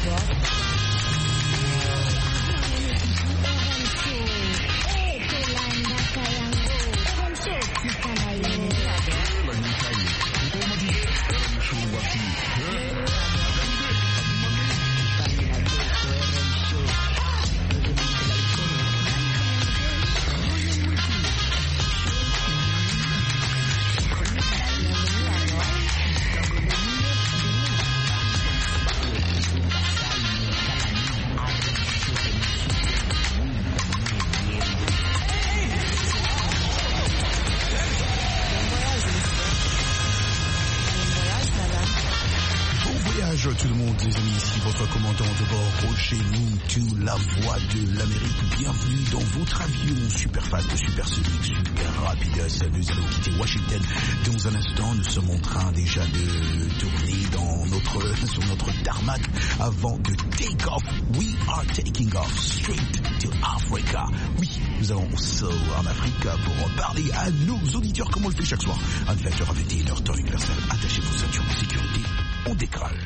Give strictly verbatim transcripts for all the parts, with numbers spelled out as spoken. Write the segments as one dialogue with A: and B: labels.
A: Tout le monde, les amis, ici votre commandant de bord, Roger Moutou, la voix de l'Amérique. Bienvenue dans votre avion super fast, super sonique, super rapide. Nous allons quitter Washington dans un instant. Nous sommes en train déjà de tourner dans notre, sur notre tarmac avant de take off. We are taking off straight to Africa. Oui, nous allons au saut en Afrique pour parler à nos auditeurs comme on le fait chaque soir. À vingt heures à vingt et une heures, temps universel. Attachez vos ceintures de sécurité. On décolle.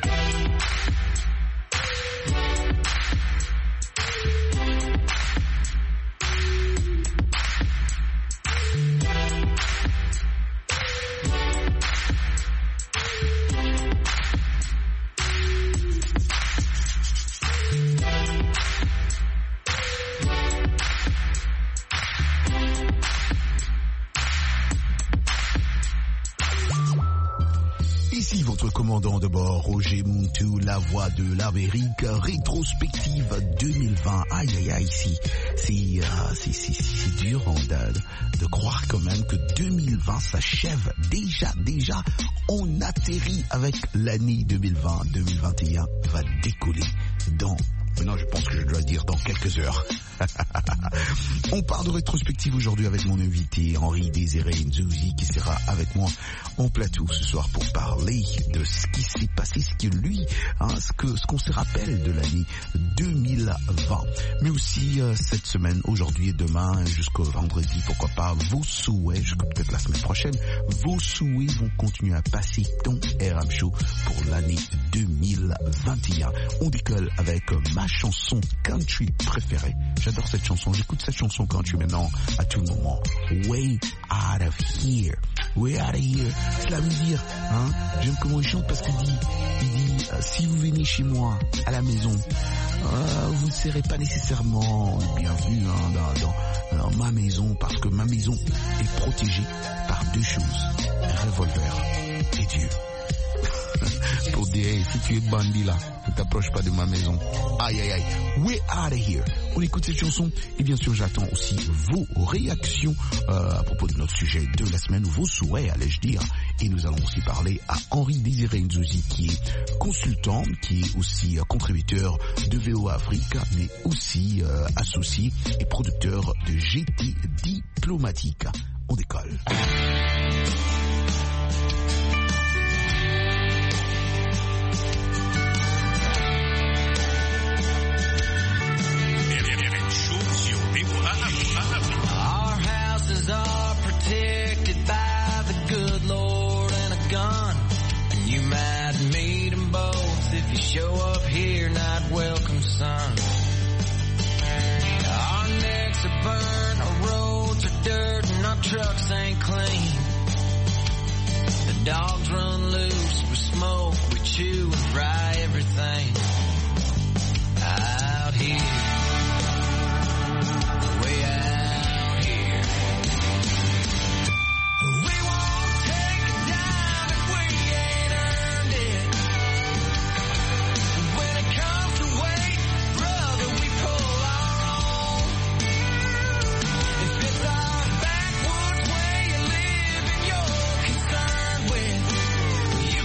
A: Ici votre commandant de bord, Roger Moutou, la voix de l'Amérique, rétrospective deux mille vingt. Aïe aïe aïe, ici, c'est, euh, c'est, c'est, c'est dur hein, de, de croire quand même que deux mille vingt s'achève déjà, déjà. On atterrit avec l'année deux mille vingt. deux mille vingt et un va décoller dans... Non, je pense que je dois dire dans quelques heures. On part de rétrospective aujourd'hui avec mon invité Henri Désiré Nzouzi qui sera avec moi en plateau ce soir pour parler de ce qui s'est passé, ce que lui, hein, ce que ce qu'on se rappelle de l'année deux mille vingt. Mais aussi euh, cette semaine, aujourd'hui et demain jusqu'au vendredi, pourquoi pas, vos souhaits, jusqu'à peut-être la semaine prochaine, vos souhaits vont continuer à passer ton R M Show pour l'année deux mille vingt et un. On décolle avec euh, ma chanson country préférée. J'adore cette chanson, j'écoute cette chanson country maintenant à tout moment. Way Out of Here. Way Out of Here. Cela veut dire, hein, j'aime comment il chante parce qu'il dit, il dit, euh, si vous venez chez moi, à la maison, euh, vous ne serez pas nécessairement bienvenus hein, dans, dans, dans ma maison parce que ma maison est protégée par deux choses, un revolver et Dieu. Pour dire, hey, si tu es bandit là, ne t'approche pas de ma maison. Aïe aïe aïe. Way Out of Here. On écoute cette chanson et bien sûr j'attends aussi vos réactions euh, à propos de notre sujet de la semaine, vos souhaits allais-je dire. Et nous allons aussi parler à Henri Désiré Nzouzi qui est consultant, qui est aussi euh, contributeur de V O A Afrique, mais aussi euh, associé et producteur de G T Diplomatique. On décolle.
B: Our houses are protected by the good Lord and a gun. And you might meet them both if you show up here, not welcome, son. Our necks are burned, our roads are dirt, and our trucks ain't clean. The dogs run loose, we smoke, we chew and fry everything out here. You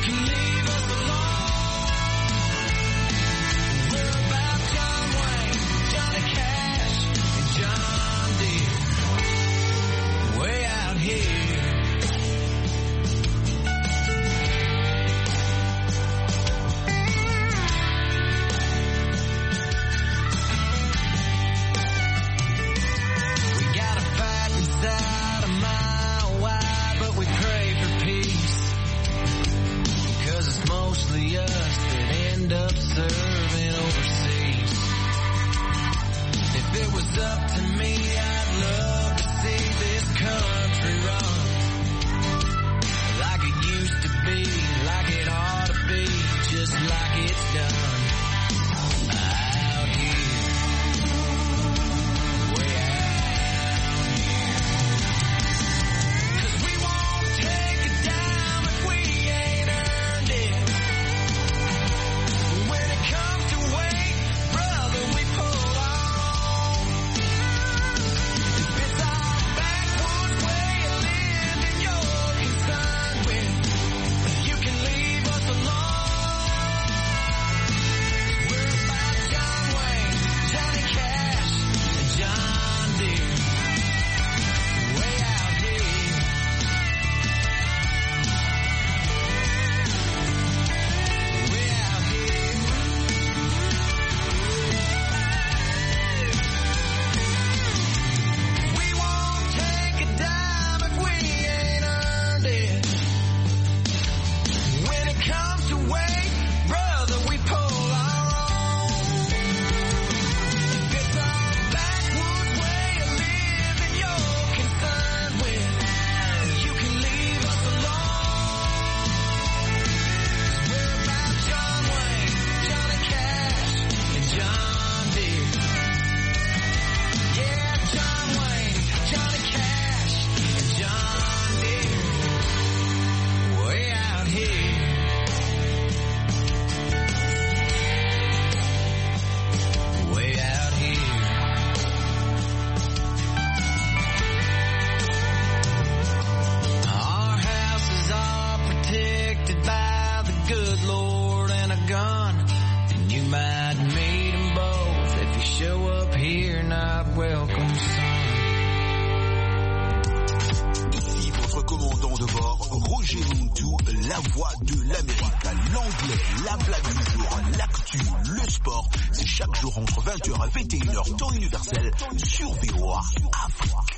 B: done out here, way out here. 'Cause we won't take a dime if we ain't earned it. When it comes to weight, brother, we pull our own. If it's our backwoods way of living you're concerned with, you can leave us alone. We're about John Wayne, Johnny Cash, and John Deere. Way out here. Way out here. We won't take a dime if we ain't earned it. When it comes to weight, brother, we pull our own. If it's our backwoods way of living you're concerned with, you can leave us alone. 'Cause we're about John Wayne, Johnny Cash, and John Deere. Yeah, John Wayne, Johnny Cash, and John Deere. Way out here. Way out here. Our houses are protected by the good Lord and a gun. And you might meet them both if you show up here not welcome, son.
A: Ici votre commandant de bord, Roger Muntu, la voix de l'Amérique, l'anglais, la blague du jour, l'actu, le sport, c'est chaque jour entre vingt heures et vingt et une heures, temps universel, sur V O A Afrique.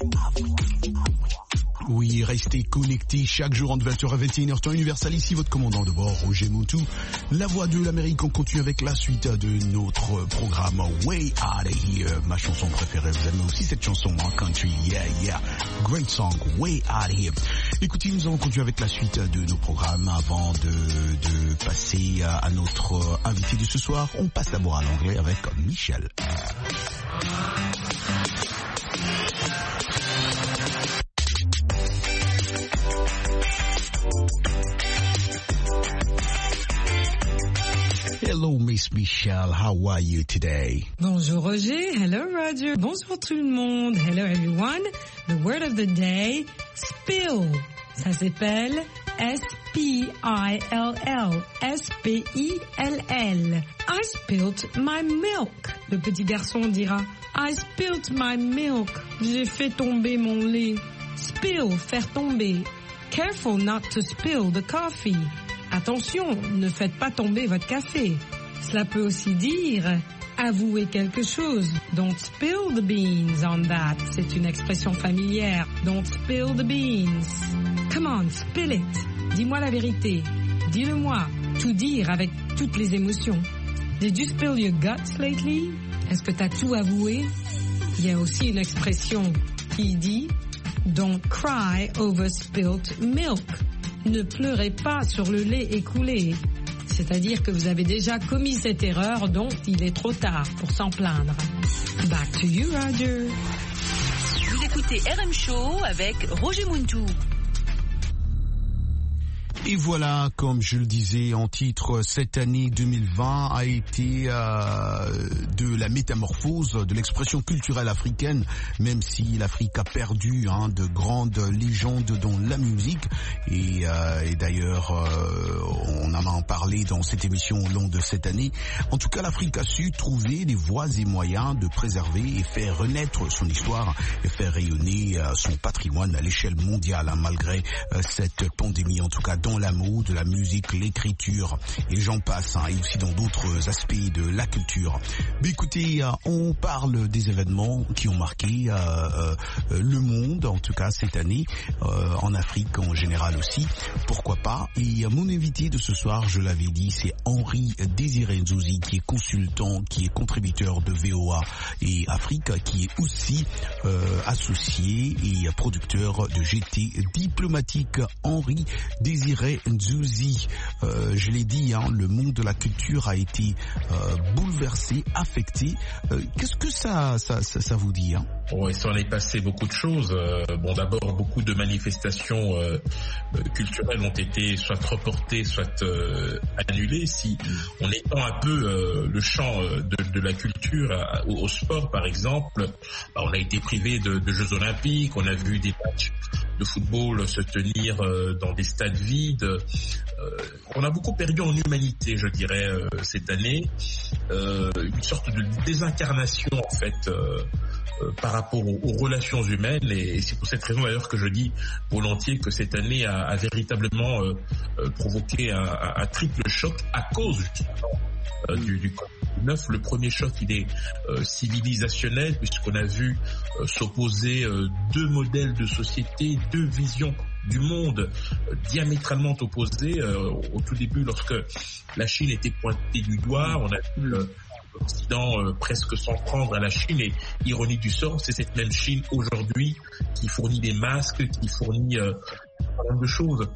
A: Oui, restez connectés chaque jour entre vingt heures et vingt et une heures, temps universel. Ici votre commandant de bord, Roger Muntu, la voix de l'Amérique. On continue avec la suite de notre programme Way Out of Here, ma chanson préférée. Vous aimez aussi cette chanson en country, yeah, yeah, great song, Way Out of Here. Écoutez, nous allons continuer avec la suite de nos programmes avant de, de passer à notre invité de ce soir. On passe d'abord à l'anglais avec Michel. Hello, Miss Michelle. How are you today?
C: Bonjour Roger. Hello Roger. Bonjour tout le monde. Hello everyone. The word of the day, spill. Ça s'appelle S P I L L. S P I L L. I spilt my milk. Le petit garçon dira, I spilt my milk. J'ai fait tomber mon lait. Spill, faire tomber. Careful not to spill the coffee. Attention, ne faites pas tomber votre café. Cela peut aussi dire avouer quelque chose. Don't spill the beans on that. C'est une expression familière. Don't spill the beans. Come on, spill it. Dis-moi la vérité. Dis-le-moi. Tout dire avec toutes les émotions. Did you spill your guts lately? Est-ce que t'as tout avoué? Il y a aussi une expression qui dit don't cry over spilt milk. Ne pleurez pas sur le lait écoulé. C'est-à-dire que vous avez déjà commis cette erreur, donc il est trop tard pour s'en plaindre. Back to you, Roger.
D: Vous écoutez R M Show avec Roger Muntu.
A: Et voilà, comme je le disais en titre, cette année deux mille vingt a été euh, de la métamorphose de l'expression culturelle africaine, même si l'Afrique a perdu hein, de grandes légendes dans la musique. Et, euh, et d'ailleurs, euh, on en a parlé dans cette émission au long de cette année. En tout cas, l'Afrique a su trouver des voies et moyens de préserver et faire renaître son histoire et faire rayonner euh, son patrimoine à l'échelle mondiale, hein, malgré euh, cette pandémie, en tout cas dans la mode, la musique, l'écriture et j'en passe, hein, et aussi dans d'autres aspects de la culture. Mais écoutez, euh, on parle des événements qui ont marqué euh, euh, le monde, en tout cas cette année, euh, en Afrique en général aussi, pourquoi pas. Et euh, mon invité de ce soir, je l'avais dit, c'est Henri Désiré Nzouzi, qui est consultant, qui est contributeur de V O A et Afrique, qui est aussi euh, associé et producteur de G T Diplomatique. Henri Désiré Ray Nzuzi. Euh, je l'ai dit, hein, le monde de la culture a été euh, bouleversé, affecté. Euh, qu'est-ce que ça, ça, ça, ça vous dit, hein?
E: Bon, il s'en est passé beaucoup de choses. Euh, bon, d'abord, beaucoup de manifestations euh, culturelles ont été soit reportées, soit euh, annulées. Si on étend un peu euh, le champ de, de la culture à, au, au sport, par exemple, bah, on a été privé de, de Jeux Olympiques, on a vu des matchs de football se tenir euh, dans des stades vides. Euh, on a beaucoup perdu en humanité, je dirais, euh, cette année. Euh, une sorte de désincarnation, en fait, euh, euh, par rapport aux, aux relations humaines. Et, et c'est pour cette raison, d'ailleurs, que je dis volontiers que cette année a, a véritablement euh, euh, provoqué un, un, un triple choc à cause, justement, euh, du, du covid dix-neuf. Le premier choc, il est euh, civilisationnel, puisqu'on a vu euh, s'opposer euh, deux modèles de société, deux visions du monde euh, diamétralement opposées. Euh, au tout début, lorsque la Chine était pointée du doigt, on a vu euh, l'Occident euh, presque s'en prendre à la Chine, et ironie du sort, c'est cette même Chine aujourd'hui qui fournit des masques, qui fournit euh, pas mal de choses.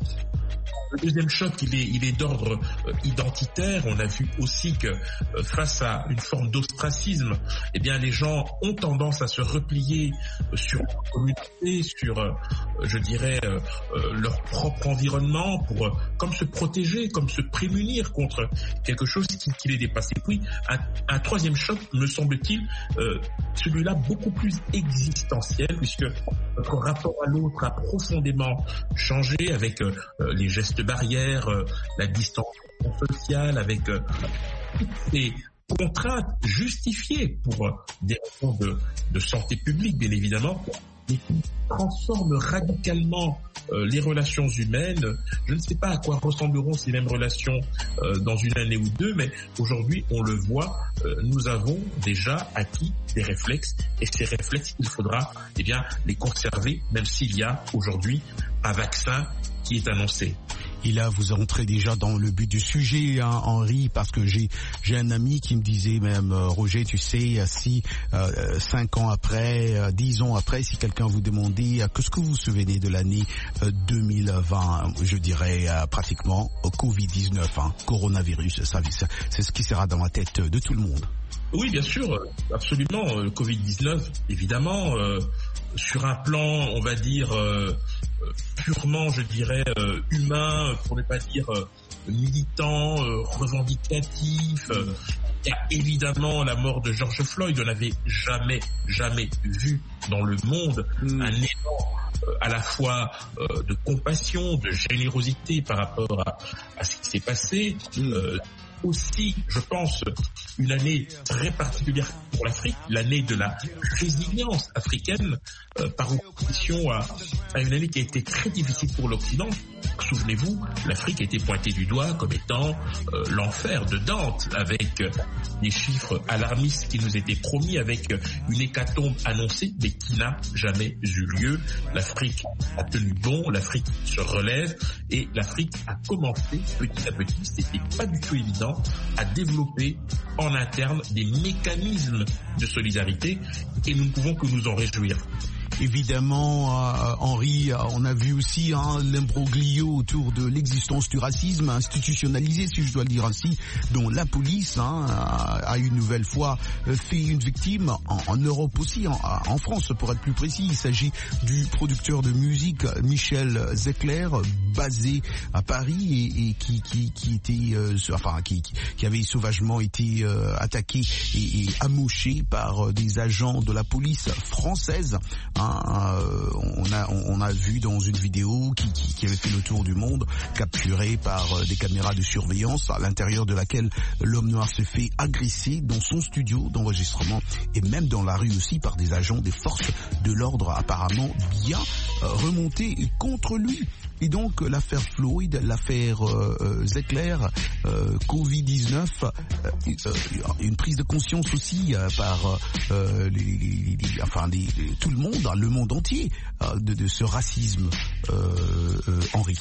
E: Le deuxième choc, il est, il est d'ordre euh, identitaire. On a vu aussi que euh, face à une forme d'ostracisme, eh bien, les gens ont tendance à se replier euh, sur leur communauté, sur, euh, je dirais, euh, euh, leur propre environnement, pour euh, comme se protéger, comme se prémunir contre quelque chose qui, qui les dépasse. Et puis, un, un troisième choc, me semble-t-il, euh, celui-là beaucoup plus existentiel, puisque notre rapport à l'autre a profondément changé avec euh, les gestes barrières, euh, la distance sociale, avec euh, toutes ces contraintes justifiées pour euh, des raisons de, de santé publique, bien évidemment, et qui transforment radicalement euh, les relations humaines. Je ne sais pas à quoi ressembleront ces mêmes relations euh, dans une année ou deux, mais aujourd'hui, on le voit, euh, nous avons déjà acquis des réflexes, et ces réflexes, il faudra eh bien, les conserver, même s'il y a aujourd'hui un vaccin qui est annoncé.
A: Et là, vous entrez déjà dans le but du sujet, hein, Henri, parce que j'ai j'ai un ami qui me disait même, euh, Roger, tu sais, si euh, cinq ans après, euh, dix ans après, si quelqu'un vous demandait euh, qu'est-ce que vous vous souvenez de l'année euh, deux mille vingt, je dirais euh, pratiquement euh, covid dix-neuf, hein, coronavirus, ça, ça, c'est ce qui sera dans la tête de tout le monde.
E: Oui, bien sûr, absolument. Le covid dix-neuf, évidemment, euh, sur un plan, on va dire, euh, purement, je dirais, euh, humain, pour ne pas dire euh, militant, euh, revendicatif. Euh, il y a évidemment la mort de George Floyd. On n'avait jamais, jamais vu dans le monde mmh. un élan euh, à la fois euh, de compassion, de générosité par rapport à, à ce qui s'est passé. Mmh. Euh, aussi, je pense, une année très particulière pour l'Afrique, l'année de la résilience africaine, euh, par opposition à, à une année qui a été très difficile pour l'Occident. Souvenez-vous, l'Afrique a été pointée du doigt comme étant euh, l'enfer de Dante, avec euh, des chiffres alarmistes qui nous étaient promis, avec euh, une hécatombe annoncée, mais qui n'a jamais eu lieu. L'Afrique a tenu bon, l'Afrique se relève, et l'Afrique a commencé petit à petit, c'était pas du tout évident, à développer en interne des mécanismes de solidarité, et nous ne pouvons que nous en réjouir.
A: Évidemment, euh, Henri, on a vu aussi hein, l'imbroglio autour de l'existence du racisme institutionnalisé, si je dois le dire ainsi, dont la police hein, a une nouvelle fois fait une victime, en, en Europe aussi, en, en France pour être plus précis. Il s'agit du producteur de musique Michel Zecler, basé à Paris et, et qui, qui, qui était, euh, enfin, qui, qui avait sauvagement été euh, attaqué et, et amoché par euh, des agents de la police française. Hein, Euh, on a on a vu dans une vidéo qui, qui, qui avait fait le tour du monde, capturée par euh, des caméras de surveillance, à l'intérieur de laquelle l'homme noir s'est fait agresser dans son studio d'enregistrement et même dans la rue aussi par des agents des forces de l'ordre apparemment bien euh, remontés contre lui. Et donc l'affaire Floyd, l'affaire euh, Zecler, euh, covid dix-neuf, euh, une prise de conscience aussi euh, par euh, les, les, les, enfin les, les, tout le monde, le monde entier, euh, de, de ce racisme, euh, euh, Henri.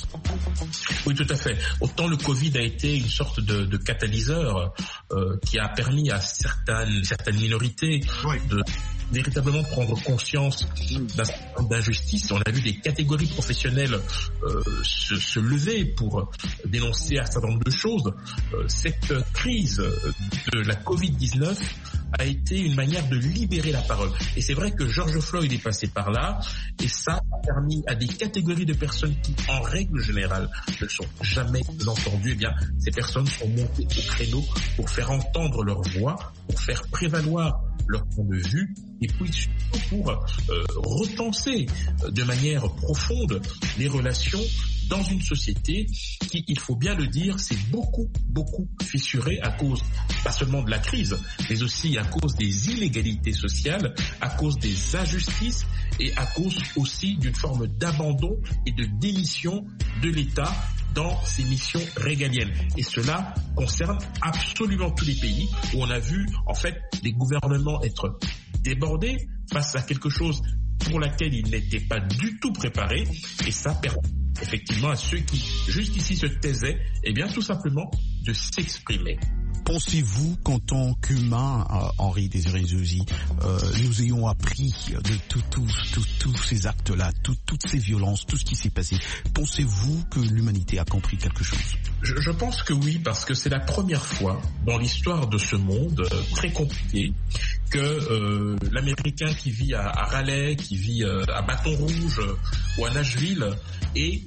E: Oui, tout à fait. Autant le Covid a été une sorte de, de catalyseur euh, qui a permis à certaines certaines minorités oui. de véritablement prendre conscience d'un certain nombre d'injustices. On a vu des catégories professionnelles euh, se, se lever pour dénoncer un certain nombre de choses. Euh, cette crise de la covid dix-neuf a été une manière de libérer la parole. Et c'est vrai que George Floyd est passé par là, et ça a permis à des catégories de personnes qui, en règle générale, ne sont jamais entendues, eh bien, ces personnes sont montées au créneau pour faire entendre leur voix, pour faire prévaloir leur point de vue, et puis surtout pour euh, repenser de manière profonde les relations dans une société qui, il faut bien le dire, s'est beaucoup, beaucoup fissurée à cause, pas seulement de la crise, mais aussi à cause des inégalités sociales, à cause des injustices et à cause aussi d'une forme d'abandon et de démission de l'État dans ses missions régaliennes. Et cela concerne absolument tous les pays où on a vu, en fait, les gouvernements être débordés face à quelque chose pour laquelle ils n'étaient pas du tout préparés, et ça permet effectivement à ceux qui jusqu'ici se taisaient, eh bien tout simplement de s'exprimer.
A: Pensez-vous qu'en tant qu'humain, euh, Henri Désiré Nzouzi, euh, nous ayons appris de tous tout, tout, tout ces actes-là, tout, toutes ces violences, tout ce qui s'est passé? Pensez-vous que l'humanité a compris quelque chose?
E: Je, je pense que oui, parce que c'est la première fois dans l'histoire de ce monde euh, très compliqué que euh, l'Américain qui vit à, à Raleigh, qui vit euh, à Baton Rouge euh, ou à Nashville est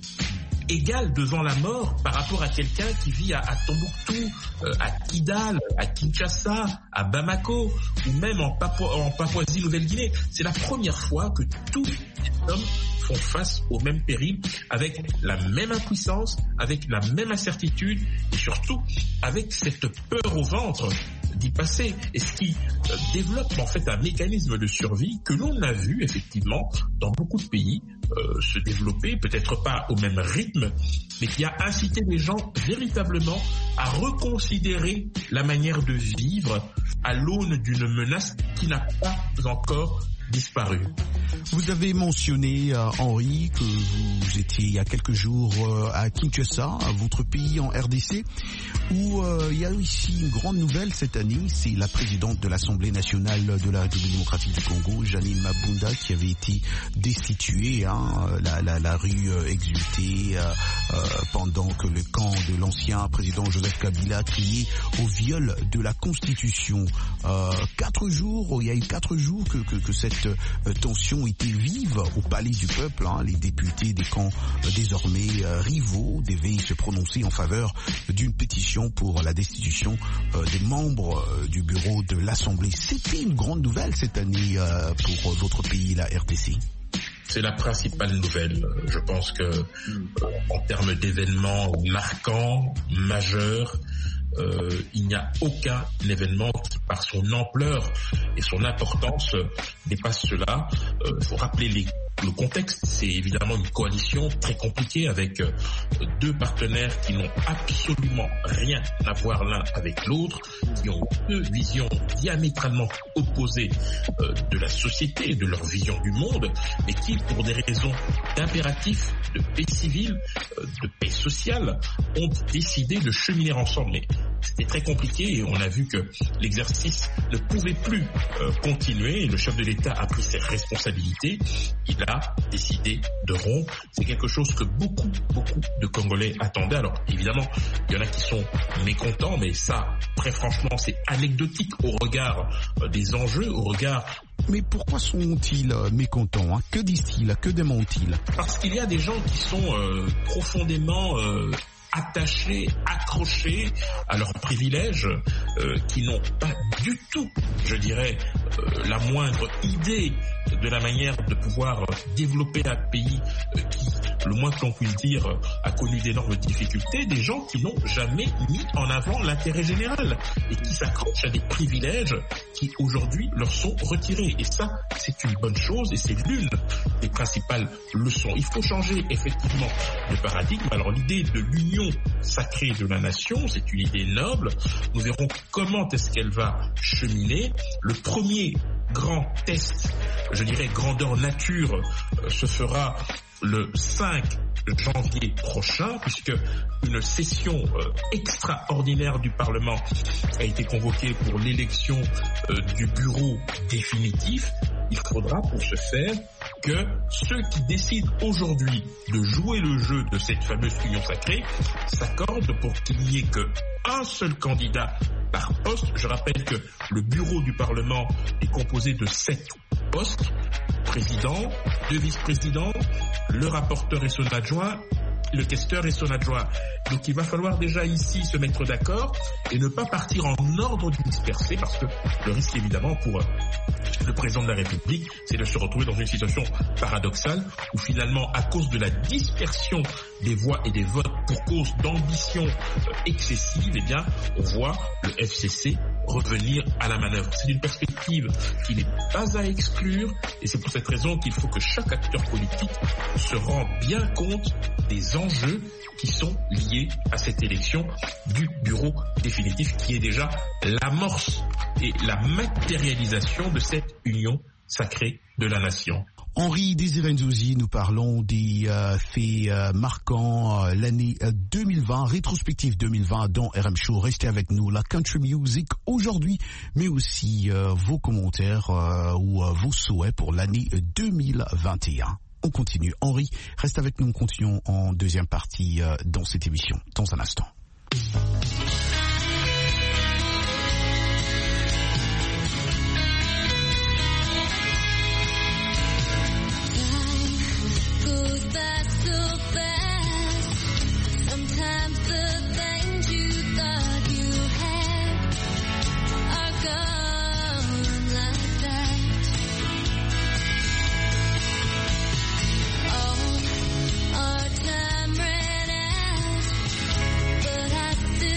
E: égal devant la mort par rapport à quelqu'un qui vit à, à Tombouctou, euh, à Kidal, à Kinshasa, à Bamako ou même en, Papou- en Papouasie-Nouvelle-Guinée. C'est la première fois que tous les hommes font face au même péril, avec la même impuissance, avec la même incertitude et surtout avec cette peur au ventre d'y passer, et ce qui euh, développe en fait un mécanisme de survie que l'on a vu effectivement dans beaucoup de pays euh, se développer, peut-être pas au même rythme, mais qui a incité les gens véritablement à reconsidérer la manière de vivre à l'aune d'une menace qui n'a pas encore disparu.
A: Vous avez mentionné, euh, Henri, que vous étiez il y a quelques jours euh, à Kinshasa, votre pays en R D C, où euh, il y a ici une grande nouvelle cette année. C'est la présidente de l'Assemblée nationale de la République démocratique du Congo, Janine Mabunda, qui avait été destituée, hein, la, la, la rue euh, exultée euh, euh, pendant que le camp de l'ancien président Joseph Kabila criait au viol de la Constitution. Euh, quatre jours, il y a eu quatre jours que, que, que cette euh, tension était vive au palais du peuple, hein. Les députés des camps euh, désormais euh, rivaux devaient se prononcer en faveur d'une pétition pour la destitution euh, des membres euh, du bureau de l'Assemblée. C'était une grande nouvelle cette année euh, pour euh, votre pays, la R D C.
E: C'est la principale nouvelle. Je pense que euh, en termes d'événements marquants, majeurs, Euh, il n'y a aucun événement qui, par son ampleur et son importance, euh, dépasse cela. Il euh, faut rappeler les, le contexte. C'est évidemment une coalition très compliquée avec euh, deux partenaires qui n'ont absolument rien à voir l'un avec l'autre, qui ont deux visions diamétralement opposées euh, de la société, de leur vision du monde, mais qui, pour des raisons d'impératifs de paix civile, euh, de paix sociale, ont décidé de cheminer ensemble. Mais c'était très compliqué et on a vu que l'exercice ne pouvait plus euh, continuer, et le chef de l'État a pris ses responsabilités. Il a décidé de rompre. C'est quelque chose que beaucoup, beaucoup de Congolais attendaient. Alors évidemment, il y en a qui sont mécontents, mais ça, très franchement, c'est anecdotique au regard euh, des enjeux, au regard...
A: Mais pourquoi sont-ils euh, mécontents, hein? Que disent-ils? Que demandent-ils?
E: Parce qu'il y a des gens qui sont euh, profondément... Euh, attachés, accrochés à leurs privilèges, euh, qui n'ont pas du tout, je dirais, euh, la moindre idée de la manière de pouvoir développer un pays euh, qui, le moins que l'on puisse dire, a connu d'énormes difficultés, des gens qui n'ont jamais mis en avant l'intérêt général et qui s'accrochent à des privilèges qui aujourd'hui leur sont retirés. Et ça, c'est une bonne chose et c'est l'une des principales leçons. Il faut changer effectivement de paradigme. Alors l'idée de l'union sacrée de la nation, c'est une idée noble. Nous verrons comment est-ce qu'elle va cheminer. Le premier grand test, je dirais grandeur nature, euh, se fera le cinq janvier prochain, puisque une session euh, extraordinaire du Parlement a été convoquée pour l'élection euh, du bureau définitif. il faudra pour ce faire que ceux qui décident aujourd'hui de jouer le jeu de cette fameuse union sacrée s'accordent pour qu'il n'y ait qu'un seul candidat par poste. Je rappelle que le bureau du Parlement est composé de sept postes, président, deux vice-présidents, le rapporteur et son adjoint, le questeur et son adjoint. Donc il va falloir déjà ici se mettre d'accord et ne pas partir en ordre dispersé, parce que le risque évidemment pour le président de la République, c'est de se retrouver dans une situation paradoxale où finalement, à cause de la dispersion des voix et des votes pour cause d'ambition excessive, eh bien on voit le F C C revenir à la manœuvre. C'est une perspective qui n'est pas à exclure, et c'est pour cette raison qu'il faut que chaque acteur politique se rende bien compte des enjeux qui sont liés à cette élection du bureau définitif, qui est déjà l'amorce et la matérialisation de cette union sacrée de la nation.
A: Henri Désiré Nzouzi, nous parlons des euh, faits euh, marquants euh, l'année euh, deux mille vingt, rétrospective deux mille vingt dans R M Show. Restez avec nous, la country music aujourd'hui, mais aussi euh, vos commentaires euh, ou euh, vos souhaits pour l'année deux mille vingt et un. On continue. Henri, reste avec nous, continuons en deuxième partie euh, dans cette émission, dans un instant.
F: Our time ran out, but I still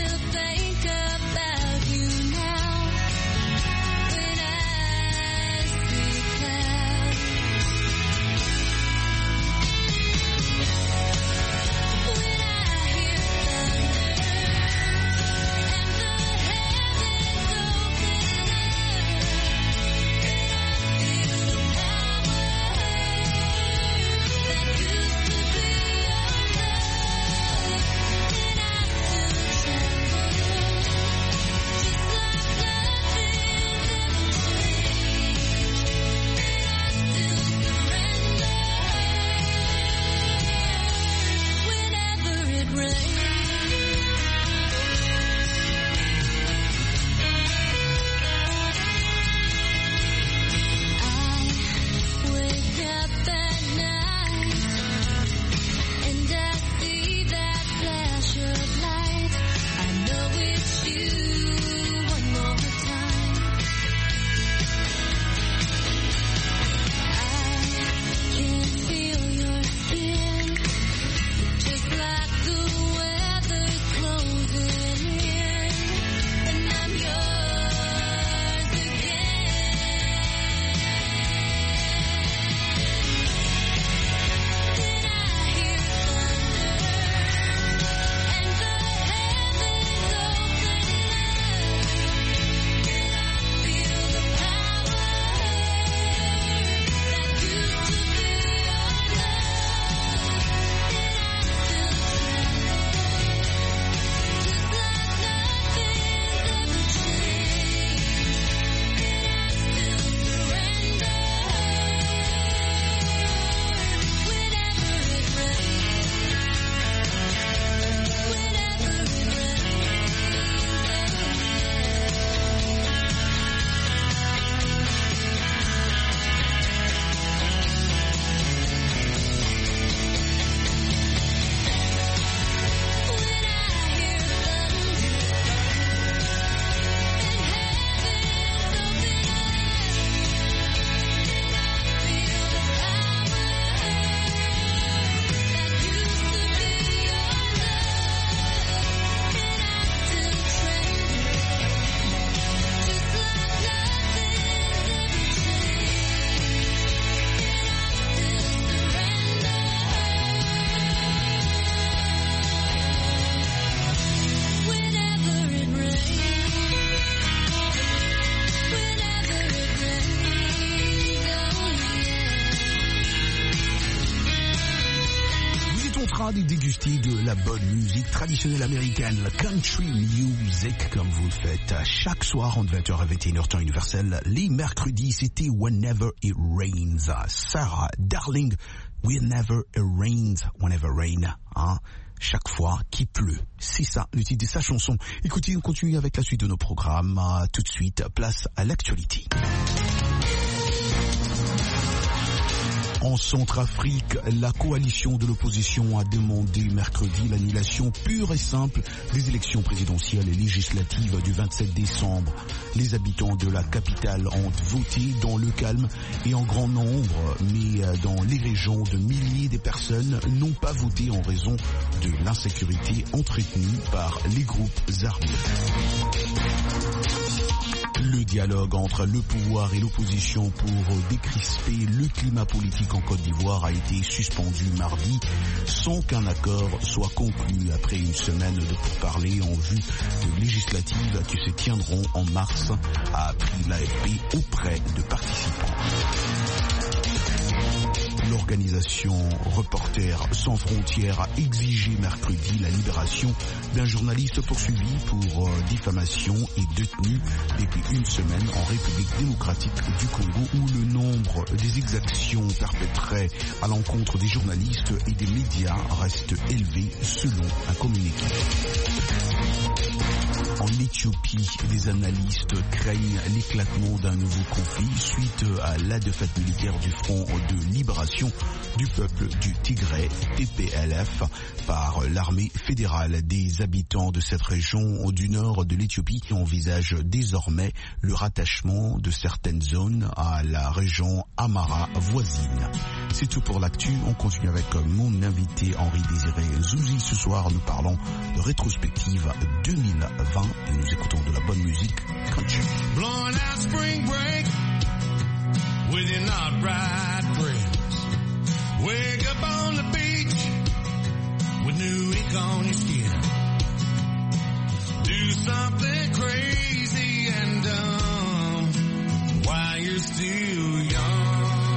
A: l'heure de déguster de la bonne musique traditionnelle américaine, la country music, comme vous le faites chaque soir entre vingt heures et vingt et une heures temps universel. Les mercredis, c'était Whenever It Rains. Sarah, darling, whenever it rains, whenever rain, hein. Chaque fois qu'il pleut. C'est ça, le titre de sa chanson. Écoutez, on continue avec la suite de nos programmes. Tout de suite, place à l'actualité. En Centrafrique, la coalition de l'opposition a demandé mercredi l'annulation pure et simple des élections présidentielles et législatives du vingt-sept décembre. Les habitants de la capitale ont voté dans le calme et en grand nombre, mais dans les régions de milliers de personnes n'ont pas voté en raison de l'insécurité entretenue par les groupes armés. Le dialogue entre le pouvoir et l'opposition pour décrisper le climat politique en Côte d'Ivoire a été suspendu mardi sans qu'un accord soit conclu après une semaine de pourparlers en vue de législatives qui se tiendront en mars, a appris l'A F P auprès de participants. L'organisation Reporters sans frontières a exigé mercredi la libération d'un journaliste poursuivi pour euh, diffamation et détenu depuis une semaine en République démocratique du Congo, où le nombre des exactions perpétrées à l'encontre des journalistes et des médias reste élevé selon un communiqué. En Éthiopie, les analystes craignent l'éclatement d'un nouveau conflit suite à la défaite militaire du Front de libération du peuple du Tigré, T P L F, par l'armée fédérale. Des habitants de cette région du nord de l'Éthiopie envisagent désormais le rattachement de certaines zones à la région Amhara voisine. C'est tout pour l'actu. On continue avec mon invité Henri Désiré Zouzi. Ce soir, nous parlons de rétrospective deux mille vingt et nous écoutons de la bonne musique country.
F: Blowing out spring break with your not right friends. Wake up on the beach with new ink on your skin. Do something crazy and dumb while you're still young.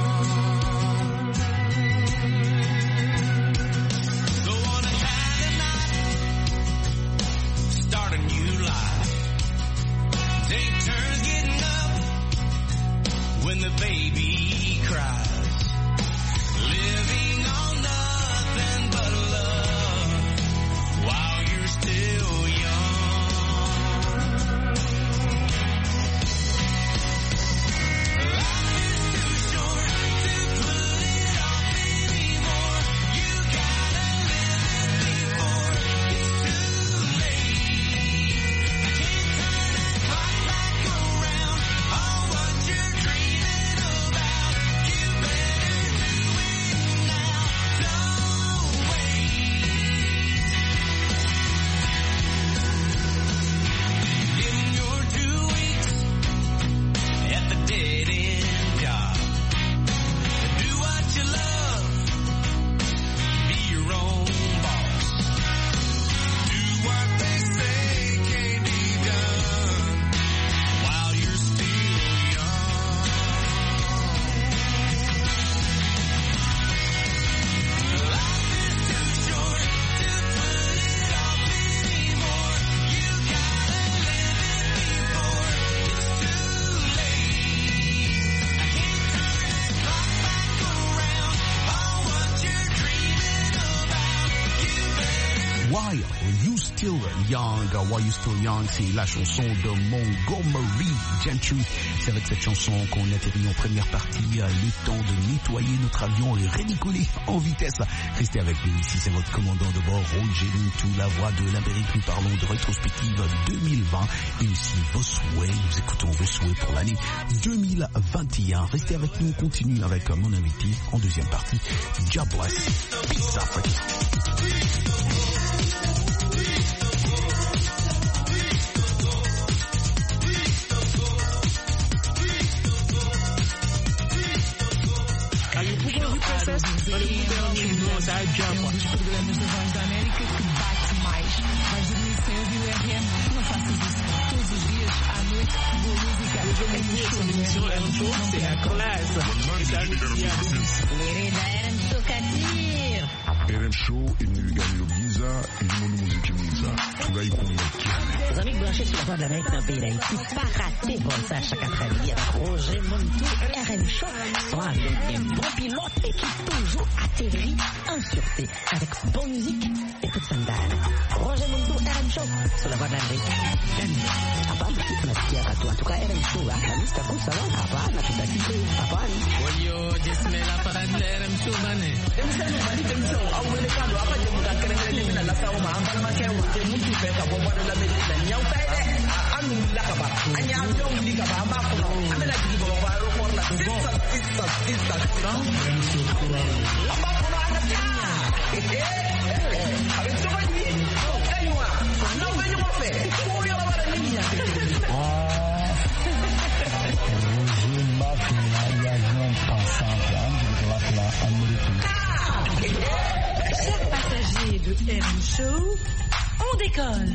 F: When the baby cries, living on nothing but love while you're still young. Life is too short to put it off anymore. You gotta live it before it's too late. I can't turn that clock back around. Oh, what you're dreaming.
A: Young, Why You Still Young, c'est la chanson de Montgomery Gentry. C'est avec cette chanson qu'on atterrit en première partie, le temps de nettoyer notre avion et redécoller en vitesse. Restez avec nous, ici c'est votre commandant de bord, Roger Moutou, la voix de l'Amérique. Nous parlons de rétrospective deux mille vingt et aussi vos souhaits. Nous écoutons vos souhaits pour l'année deux mille vingt et un. Restez avec nous, on continue avec mon invité en deuxième partie, God Bless, Peace Africa.
G: Um dos programas da Voz da América que bate mais. Vais dormir sem ouvir o R M? Não faças isso. Todos os dias, à noite, boa música. É um show, c'est incroyable. L'Irida era de Socatir.
H: R M Show ibiganiro byiza birimo n'umuziki mwiza turayikunda cyane.
I: Les amis branchés sur la voix de l'Amérique dans le pays d'Haïti, pas raté bon ça chaque après-midi avec Roger Montou, R M Show, sont avec un bon pilote et qui toujours atterrit en sûreté avec bonne musique et toute sandale. Roger Montou, R M Show, sur la voix de l'Amérique. Hapana kitu nasikia watu, en tout cas R M Show, Mr. Kusa, hapana tutakike, hapana.
J: Oyo, jismela para R M Show bane.
I: Emsema bali temso, au welekano hapa jemuka kerengere mina la sawa maamba na makewa, jemuki peka bomba de la medina, nyau pele, anu lakaba, anya yong likaba ambako, amela jibo ba ro por la sista sista sista. Ambako na anatia. Eh, avec ça va dire. Kaiwa, non venyo mo fe. Pour yo la niña.
C: Chers passagers de R M Show, on décolle.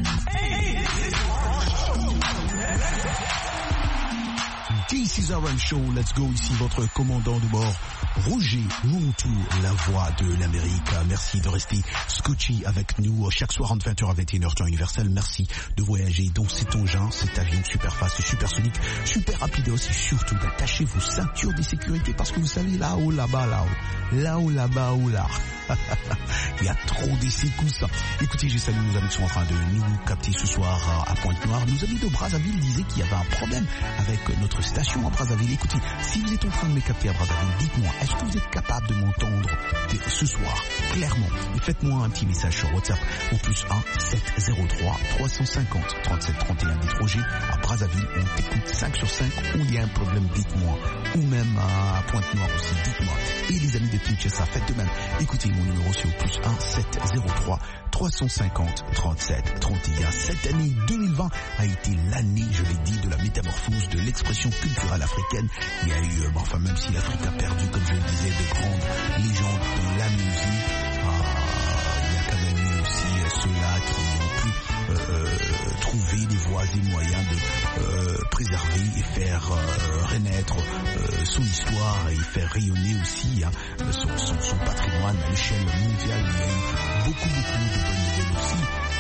A: This is R M Show, let's go, ici votre commandant de bord, Roger Montou, la voix de l'Amérique. Merci de rester scotché avec nous chaque soir entre vingt heures à vingt et une heures temps universel. Merci de voyager dans cet engin, cet avion super fast, super sonique, super rapidos et surtout d'attacher vos ceintures de sécurité parce que vous savez, là-haut, là-bas, là-haut, là-haut, là-bas, ou là. Il y a trop d'essais coussins. Écoutez, j'ai salué nos amis qui sont en train de nous capter ce soir à Pointe-Noire. Nos amis de Brazzaville disaient qu'il y avait un problème avec notre station à Brazzaville. Écoutez, si vous êtes en train de me capter à Brazzaville, dites-moi, est-ce que vous êtes capable de m'entendre ce soir clairement? Faites-moi un petit message sur WhatsApp au plus un sept zéro trois trois cent cinquante trente-sept trente et un. Dites Roger, à Brazzaville, on t'écoute cinq sur cinq, où il y a un problème, dites-moi. Ou même à Pointe-Noire aussi, dites-moi. Et les amis de Kinshasa, faites de même. Écoutez, mon numéro c'est au plus un sept zéro trois trois cent cinquante trente-sept trente et un. Cette année deux mille vingt a été l'année, je l'ai dit, de la métamorphose de l'expression culturelle africaine. Il y a eu, euh, enfin même si l'Afrique a perdu, comme je le disais, de grandes légendes de la musique, euh, il y a quand même eu aussi euh, ceux-là qui ont pu euh, euh, trouver des voies et moyens de euh, préserver et faire euh, renaître euh, son histoire et faire rayonner aussi hein, son, son, son patrimoine à l'échelle mondiale. Il y a eu beaucoup, beaucoup de bonnes nouvelles aussi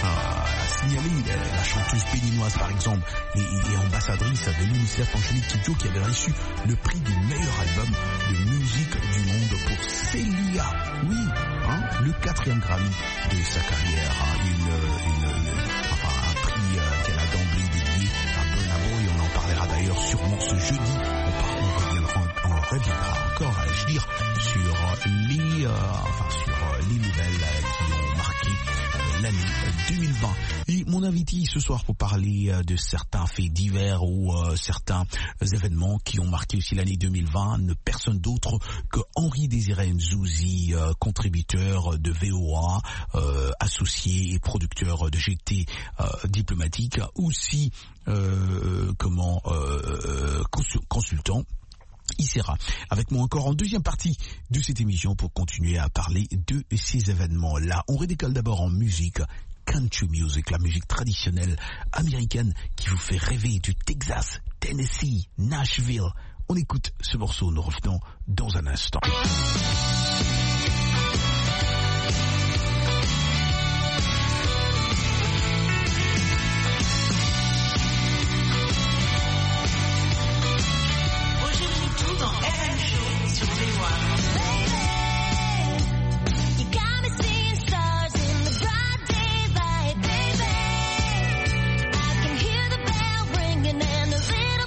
A: à signaler. La, la chanteuse béninoise, par exemple, et, et ambassadrice de l'UNICEF, Angélique Kidjo, qui avait reçu le prix du meilleur album de musique du monde pour Célia. Oui, hein, le quatrième Grammy de sa carrière. Hein, une, une, une, enfin, un prix euh, qu'elle a d'emblée dédié à Burna Boy. On en parlera d'ailleurs sûrement ce jeudi. On, par, on, reviendra, on reviendra encore, allais-je dire, sur les, euh, enfin, sur les nouvelles euh, qui ont marqué euh, l'année deux mille vingt. Et mon invité ce soir pour parler euh, de certains faits divers ou euh, certains euh, événements qui ont marqué aussi l'année deux mille vingt, ne personne d'autre que Henri Désiré Nzouzi, euh, contributeur de V O A, euh, associé et producteur de G T euh, diplomatique, aussi euh, comment euh, consultant. Il sera avec moi encore en deuxième partie de cette émission pour continuer à parler de ces événements-là. On redécolle d'abord en musique, country music, la musique traditionnelle américaine qui vous fait rêver du Texas, Tennessee, Nashville. On écoute ce morceau, nous revenons dans un instant.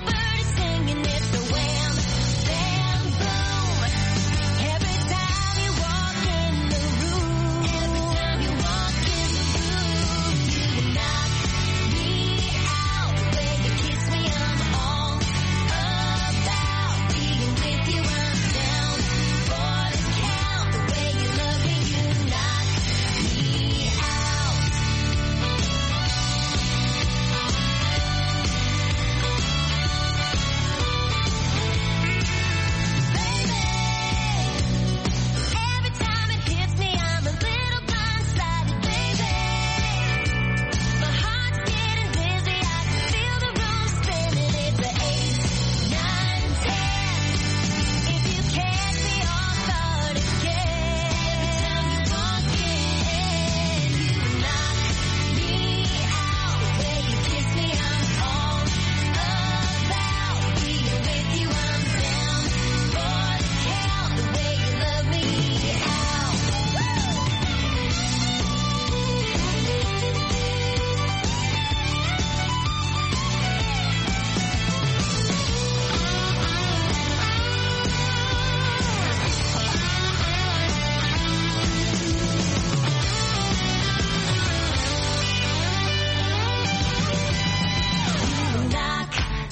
F: Every time you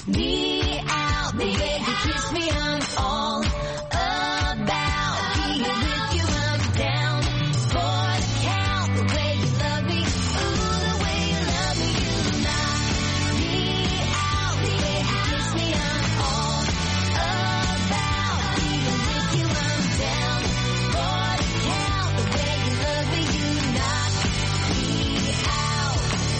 F: me out. The way you kiss me, I'm all about being with you. I'm down for the count. The way you love me, ooh, the way you love me, you knock me out. The way you kiss me, I'm all about being with you. I'm down for the count. The way you love me, you knock me out.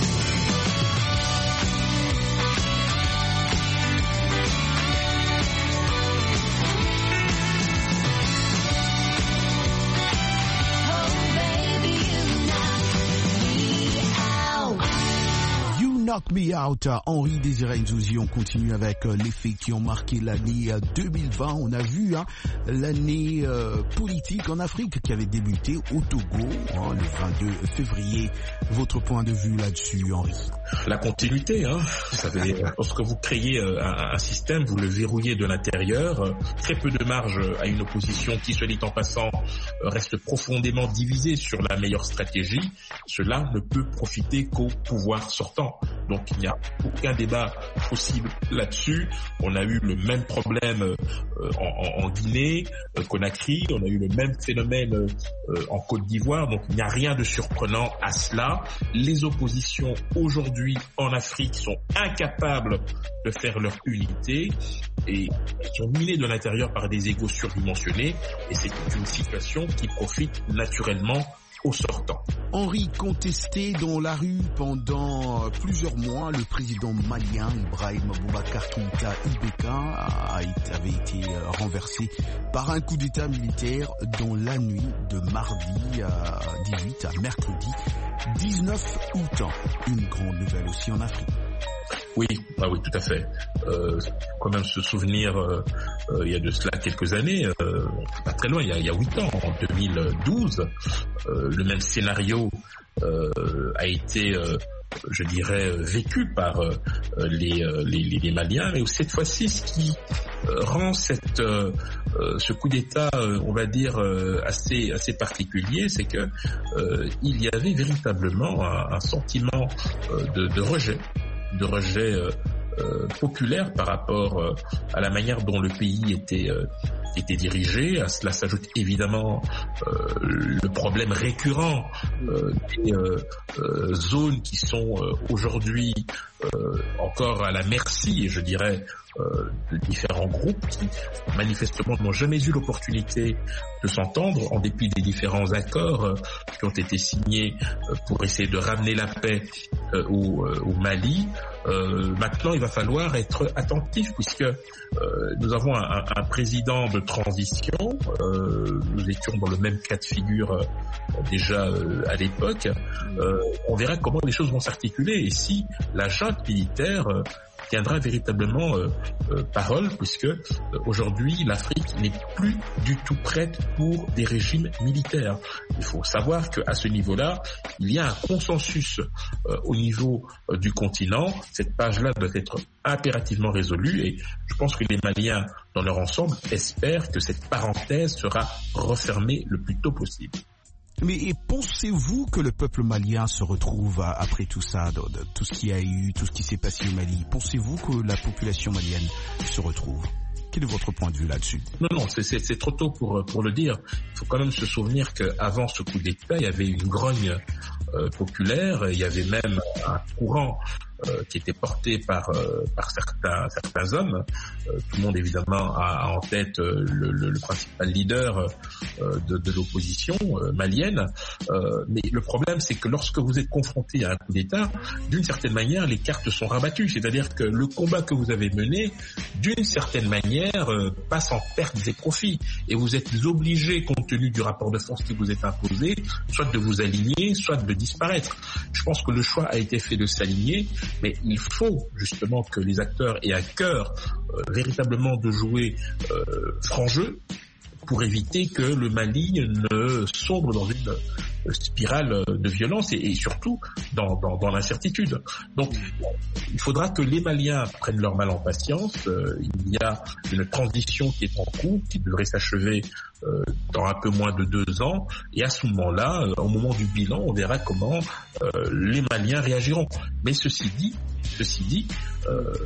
A: Knock Me Out, Henri Désiré Nzouzi. On continue avec euh, les faits qui ont marqué l'année euh, deux mille vingt. On a vu hein, l'année euh, politique en Afrique qui avait débuté au Togo hein, le vingt-deux février. Votre point de vue là-dessus, Henri?
E: La continuité, hein. Vous savez, lorsque vous créez euh, un, un système, vous le verrouillez de l'intérieur. Euh, très peu de marge à une opposition qui, soit dit en passant, euh, reste profondément divisée sur la meilleure stratégie. Cela ne peut profiter qu'au pouvoir sortant. Donc il n'y a aucun débat possible là-dessus. On a eu le même problème euh, en, en Guinée, euh, Conakry, on a eu le même phénomène euh, en Côte d'Ivoire, donc il n'y a rien de surprenant à cela. Les oppositions aujourd'hui en Afrique sont incapables de faire leur unité et sont minées de l'intérieur par des égos surdimensionnés et c'est une situation qui profite naturellement au sortant.
A: Henri, contesté dans la rue pendant plusieurs mois, le président malien Ibrahim Boubacar Keïta Ibeka a été, avait été renversé par un coup d'état militaire dans la nuit de mardi à dix-huit à mercredi dix-neuf août. Une grande nouvelle aussi en Afrique.
E: Oui, ah oui, tout à fait. Euh, quand même se souvenir, euh, euh, il y a de cela quelques années, euh, pas très loin, il y a, il y a huit ans, en deux mille douze, euh, le même scénario euh, a été, euh, je dirais, vécu par euh, les, les, les Maliens, mais cette fois-ci, ce qui euh, rend cette, euh, ce coup d'État, euh, on va dire, euh, assez, assez particulier, c'est que euh, il y avait véritablement un, un sentiment euh, de, de rejet. de rejet euh, euh, populaire par rapport euh, à la manière dont le pays était euh, était dirigé. À cela s'ajoute évidemment euh, le problème récurrent euh, des euh, euh, zones qui sont euh, aujourd'hui euh, encore à la merci, je dirais, euh, de différents groupes qui manifestement n'ont jamais eu l'opportunité de s'entendre en dépit des différents accords euh, qui ont été signés euh, pour essayer de ramener la paix euh, au, euh, au Mali. Euh, maintenant, il va falloir être attentif puisque euh, nous avons un, un président de transition. Euh, nous étions dans le même cas de figure euh, déjà euh, à l'époque. Euh, on verra comment les choses vont s'articuler et si la junte militaire euh, tiendra véritablement euh, euh, parole, puisque euh, aujourd'hui l'Afrique n'est plus du tout prête pour des régimes militaires. Il faut savoir qu'à ce niveau-là, il y a un consensus euh, au niveau euh, du continent. Cette page-là doit être impérativement résolue et je pense que les Maliens, dans leur ensemble, espèrent que cette parenthèse sera refermée le plus tôt possible.
A: Mais pensez-vous que le peuple malien se retrouve après tout ça, de, de, tout ce qu'il y a eu, tout ce qui s'est passé au Mali? Pensez-vous que la population malienne se retrouve? Quel est votre point de vue là-dessus?
E: Non, non, c'est, c'est, c'est trop tôt pour, pour le dire. Il faut quand même se souvenir qu'avant ce coup d'État, il y avait une grogne euh, populaire, il y avait même un courant euh, qui était porté par, euh, par certains, certains hommes. Euh, tout le monde évidemment a, a en tête euh, le, le, le principal leader euh, de, de l'opposition euh, malienne. Euh, mais le problème, c'est que lorsque vous êtes confronté à un coup d'État, d'une certaine manière, les cartes sont rabattues. C'est-à-dire que le combat que vous avez mené, d'une certaine manière, euh, passe en pertes et profits. Et vous êtes obligé, compte tenu du rapport de force qui vous est imposé, soit de vous aligner, soit de disparaître. Je pense que le choix a été fait de s'aligner, mais il faut justement que les acteurs aient à cœur euh, véritablement de jouer euh, franc jeu pour éviter que le Mali ne sombre dans une spirale de violence et, et surtout dans, dans, dans l'incertitude. Donc, il faudra que les Maliens prennent leur mal en patience. Euh, il y a une transition qui est en cours, qui devrait s'achever euh, dans un peu moins de deux ans. Et à ce moment-là, euh, au moment du bilan, on verra comment euh, les Maliens réagiront. Mais ceci dit, ceci dit, euh,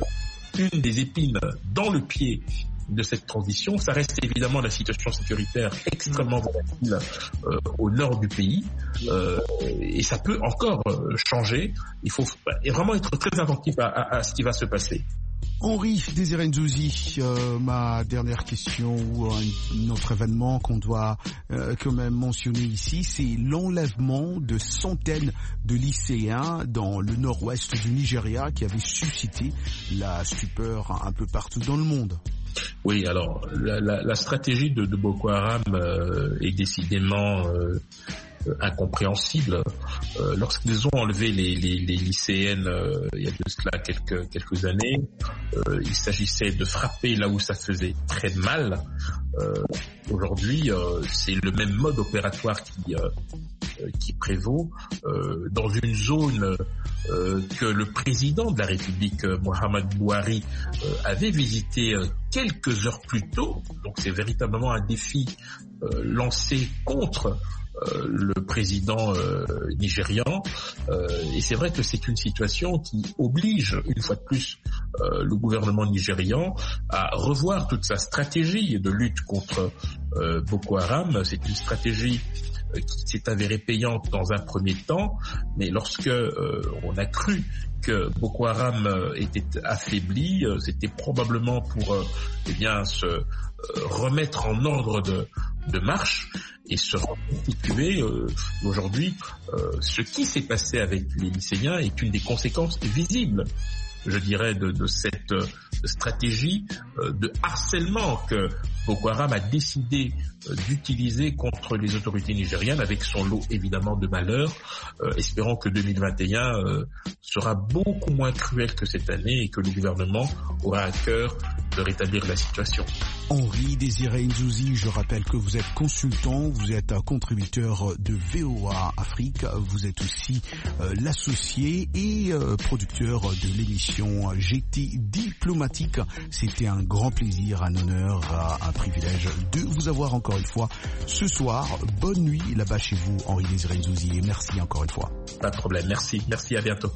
E: une des épines dans le pied de cette transition. Ça reste évidemment la situation sécuritaire extrêmement volatile euh, au nord du pays euh, et ça peut encore euh, changer. Il faut vraiment être très attentif à, à, à ce qui va se passer.
A: Henri Désiré Nzouzi, euh, ma dernière question ou un autre événement qu'on doit euh, quand même mentionner ici, c'est l'enlèvement de centaines de lycéens dans le nord-ouest du Nigeria qui avait suscité la stupeur un peu partout dans le monde.
E: Oui, alors la, la, la stratégie de, de Boko Haram euh, est décidément euh, incompréhensible. Euh, lorsqu'ils ont enlevé les, les, les lycéennes euh, il y a de cela quelques, quelques années, euh, il s'agissait de frapper là où ça faisait très mal. Euh, aujourd'hui, euh, c'est le même mode opératoire qui, euh, qui prévaut euh, dans une zone euh, que le président de la République, euh, Mohamed Bouhari, euh, avait visité euh, quelques heures plus tôt. Donc c'est véritablement un défi euh, lancé contre Euh, le président euh, nigérian euh, et c'est vrai que c'est une situation qui oblige une fois de plus euh, le gouvernement nigérian à revoir toute sa stratégie de lutte contre euh, Boko Haram. C'est une stratégie euh, qui s'est avérée payante dans un premier temps, mais lorsque euh, on a cru que Boko Haram euh, était affaibli, euh, c'était probablement pour euh, eh bien se euh, remettre en ordre de, de marche et se reconstituer. Euh, aujourd'hui, euh, ce qui s'est passé avec les lycéens est une des conséquences visibles, je dirais, de, de cette euh, stratégie euh, de harcèlement que Boko Haram a décidé euh, d'utiliser contre les autorités nigériennes, avec son lot évidemment de malheurs. Euh, espérons que deux mille vingt et un euh, sera beaucoup moins cruel que cette année et que le gouvernement aura à cœur de rétablir la situation.
A: Henri Désiré Nzouzi, je rappelle que vous êtes consultant, vous êtes contributeur de V O A Afrique, vous êtes aussi euh, l'associé et euh, producteur de l'émission G T Diplomatique. C'était un grand plaisir, un honneur, un privilège de vous avoir encore une fois ce soir. Bonne nuit là-bas chez vous, Henri Désiré Nzouzi, et merci encore une fois.
E: Pas de problème, merci, merci, à bientôt.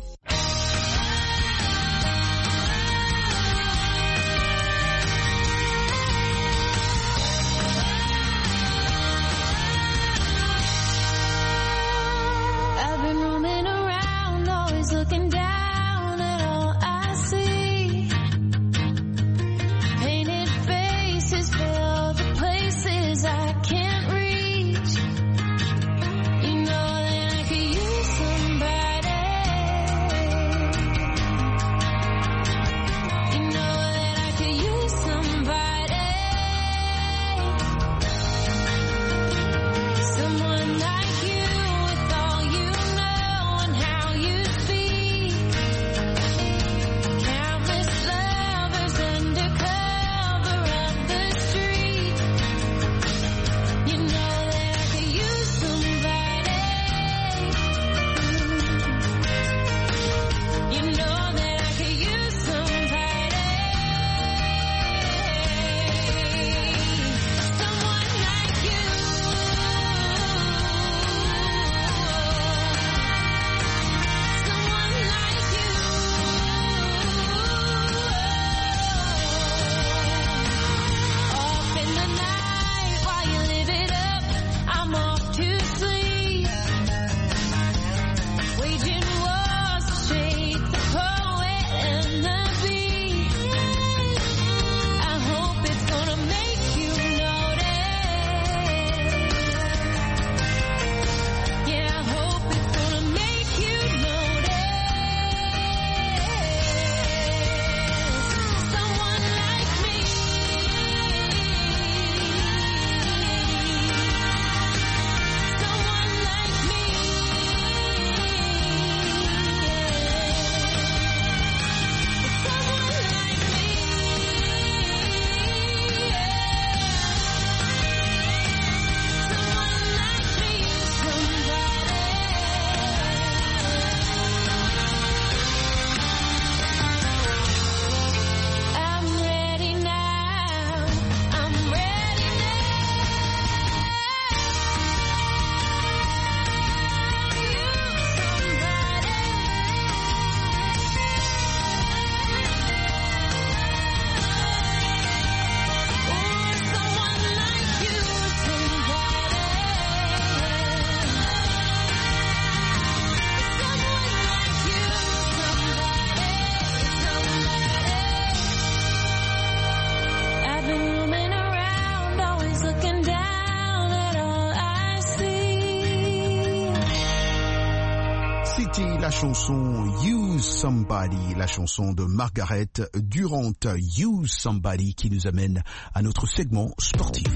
F: Looking down at all I see, painted faces fill the places I can't reach. You know that I could use somebody
A: chanson Use Somebody, la chanson de Margaret Durant, Use Somebody, qui nous amène à notre segment sportif.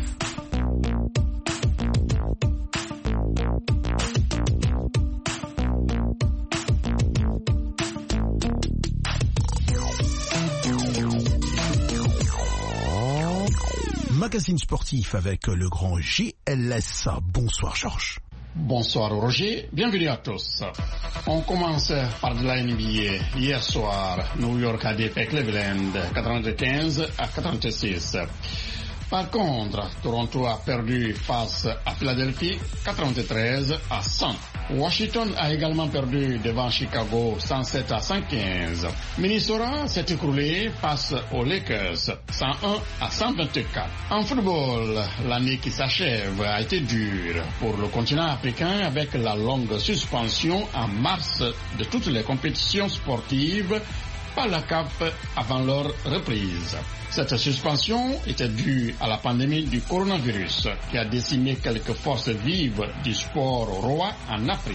A: Magazine sportif avec le grand G L S. Bonsoir Georges.
K: Bonsoir Roger, bienvenue à tous. On commence par de la N B A. Hier soir, New York a défait Cleveland quatre-vingt-quinze à quatre-vingt-six. Par contre, Toronto a perdu face à Philadelphie quatre-vingt-treize à cent. Washington a également perdu devant Chicago cent sept à cent quinze. Minnesota s'est écroulé face aux Lakers cent un à cent vingt-quatre. En football, l'année qui s'achève a été dure pour le continent africain avec la longue suspension en mars de toutes les compétitions sportives par la C A F avant leur reprise. Cette suspension était due à la pandémie du coronavirus qui a décimé quelques forces vives du sport roi en Afrique.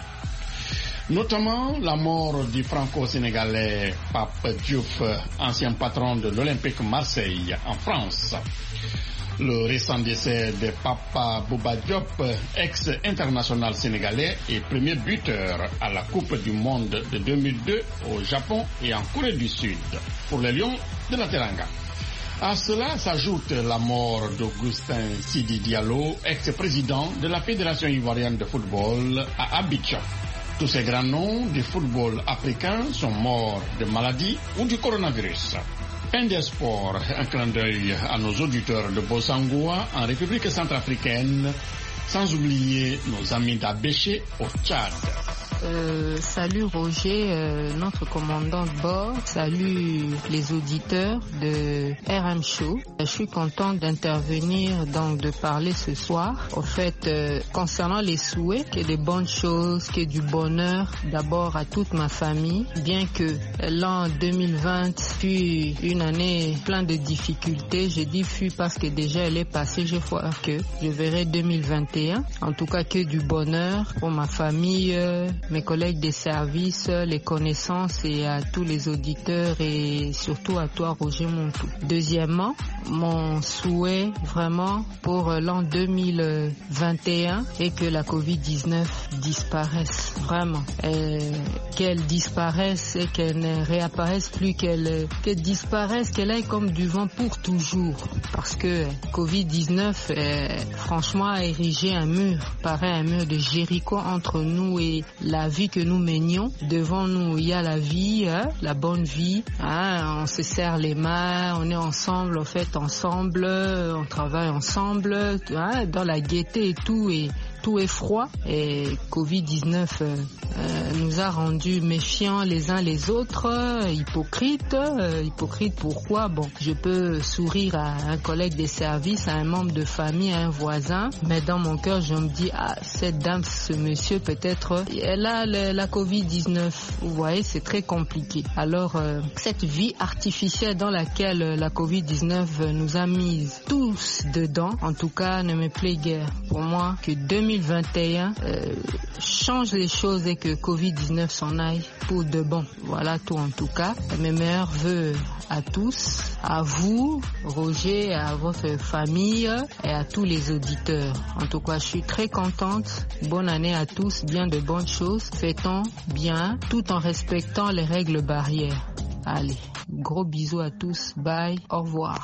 K: Notamment la mort du franco-sénégalais Pape Diouf, ancien patron de l'Olympique Marseille en France. Le récent décès de Papa Bouba Diop, ex-international sénégalais et premier buteur à la Coupe du Monde de deux mille deux au Japon et en Corée du Sud pour les Lions de la Teranga. À cela s'ajoute la mort d'Augustin Sidi Diallo, ex-président de la Fédération ivoirienne de football à Abidjan. Tous ces grands noms du football africain sont morts de maladie ou du coronavirus. Fin des sports, un clin d'œil à nos auditeurs de Bossangoa en République centrafricaine, sans oublier nos amis d'Abéché au Tchad.
L: Euh, salut Roger, euh, notre commandant de bord. Salut les auditeurs de R M Show. Je suis content d'intervenir, donc de parler ce soir. Au fait, euh, concernant les souhaits, qu'il y ait des bonnes choses, qu'il y ait du bonheur, d'abord à toute ma famille. Bien que l'an deux mille vingt fut une année pleine de difficultés, je dis fut parce que déjà elle est passée, je crois que je verrai deux mille vingt et un. En tout cas, que du bonheur pour ma famille, euh, mes collègues des services, les connaissances et à tous les auditeurs et surtout à toi Roger Montou. Deuxièmement, mon souhait vraiment pour l'an deux mille vingt et un est que la covid dix-neuf disparaisse vraiment, et qu'elle disparaisse et qu'elle ne réapparaisse plus, qu'elle qu'elle disparaisse, qu'elle aille comme du vent pour toujours, parce que covid dix-neuf euh, franchement a érigé un mur, pareil un mur de Jéricho entre nous et la vie que nous menions. Devant nous, il y a la vie, hein, la bonne vie. Hein, on se serre les mains, on est ensemble, on fait ensemble, on travaille ensemble, hein, dans la gaieté et tout. Et tout est froid. Et covid dix-neuf euh, euh, nous a rendus méfiants les uns les autres, euh, hypocrites. Euh, hypocrites pourquoi? Bon, je peux sourire à un collègue des services, à un membre de famille, à un voisin, mais dans mon cœur, je me dis, ah, cette dame, ce monsieur, peut-être, elle a le, la covid dix-neuf. Vous voyez, c'est très compliqué. Alors, euh, cette vie artificielle dans laquelle la covid dix-neuf nous a mis tous dedans, en tout cas, ne me plaît guère. Pour moi, que deux mille vingt et un euh, change les choses et que covid dix-neuf s'en aille pour de bon. Voilà tout en tout cas. Mes meilleurs vœux à tous, à vous, Roger, à votre famille et à tous les auditeurs. En tout cas, je suis très contente. Bonne année à tous, bien de bonnes choses. Fêtons bien, tout en respectant les règles barrières. Allez, gros bisous à tous. Bye, au revoir.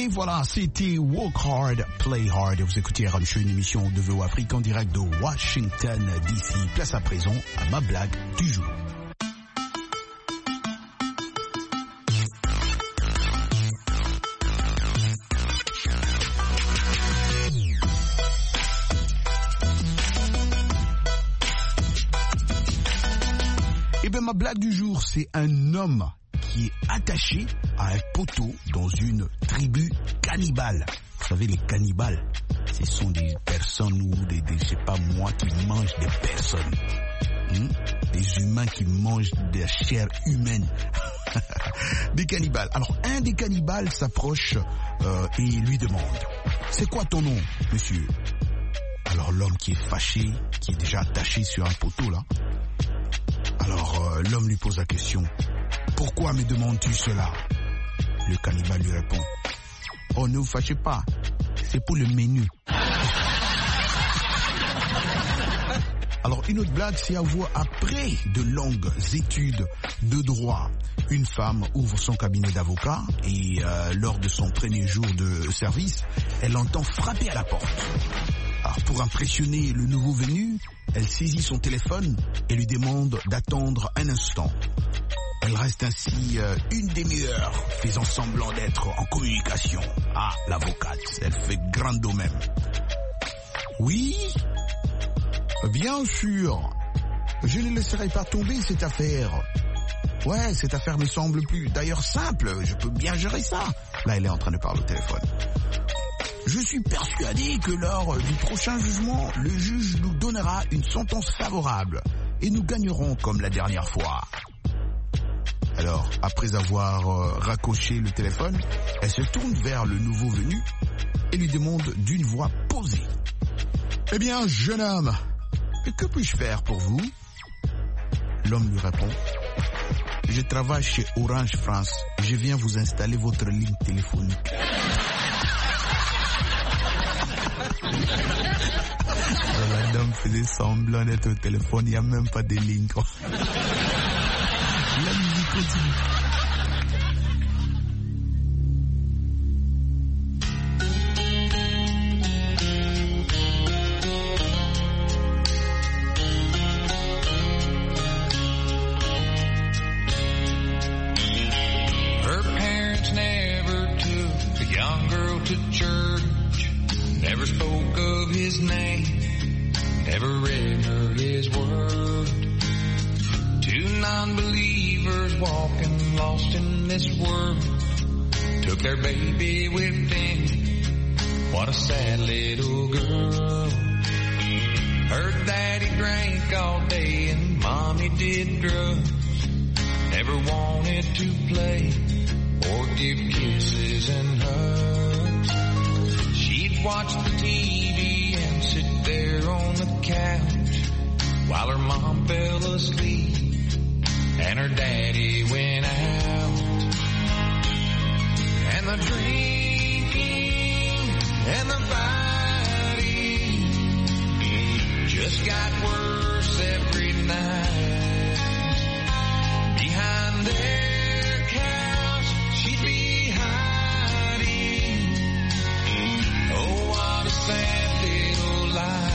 A: Et voilà, c'était Work Hard, Play Hard. Vous écoutez R M Show, une émission de V O Afrique en direct de Washington D C. Place à présent à ma blague du jour. Eh bien, ma blague du jour, c'est un homme qui est attaché à un poteau dans une tribu cannibale. Vous savez, les cannibales, ce sont des personnes ou des, des je sais pas moi, qui mangent des personnes. Hmm? Des humains qui mangent de la chair humaine. Des cannibales. Alors, un des cannibales s'approche euh, et lui demande « C'est quoi ton nom, monsieur ?» Alors, l'homme qui est fâché, qui est déjà attaché sur un poteau, là, alors euh, l'homme lui pose la question « Pourquoi me demandes-tu cela ?» Le cannibale lui répond « Oh, ne vous fâchez pas, c'est pour le menu. » Alors une autre blague, c'est à voir après de longues études de droit. Une femme ouvre son cabinet d'avocat et euh, lors de son premier jour de service, elle entend frapper à la porte. Alors pour impressionner le nouveau venu, elle saisit son téléphone et lui demande d'attendre un instant. Elle reste ainsi euh, une demi-heure, faisant semblant d'être en communication. Ah, l'avocate, elle fait grande même. Oui, bien sûr, je ne laisserai pas tomber cette affaire. Ouais, cette affaire me semble plus, d'ailleurs simple, je peux bien gérer ça. Là, elle est en train de parler au téléphone. Je suis persuadé que lors du prochain jugement, le juge nous donnera une sentence favorable et nous gagnerons comme la dernière fois. Alors, après avoir euh, raccroché le téléphone, elle se tourne vers le nouveau venu et lui demande d'une voix posée. « Eh bien, jeune homme, que puis-je faire pour vous ?» L'homme lui répond « Je travaille chez Orange France. Je viens vous installer votre ligne téléphonique. » La dame faisait semblant d'être au téléphone, il n'y a même pas de ligne. La musique continue.
B: Her parents never took the young girl to church, never spoke of his name, never read her his word. Two non-believers walking lost in this world took their baby with them. What a sad little girl. Her daddy drank all day and mommy did drugs. Never wanted to play or give kisses and hugs. She'd watch the T V and sit there on the couch while her mom fell asleep and her daddy went out. And the drinking and the fighting just got worse every night. Behind their couch she'd be hiding. Oh, what a sad little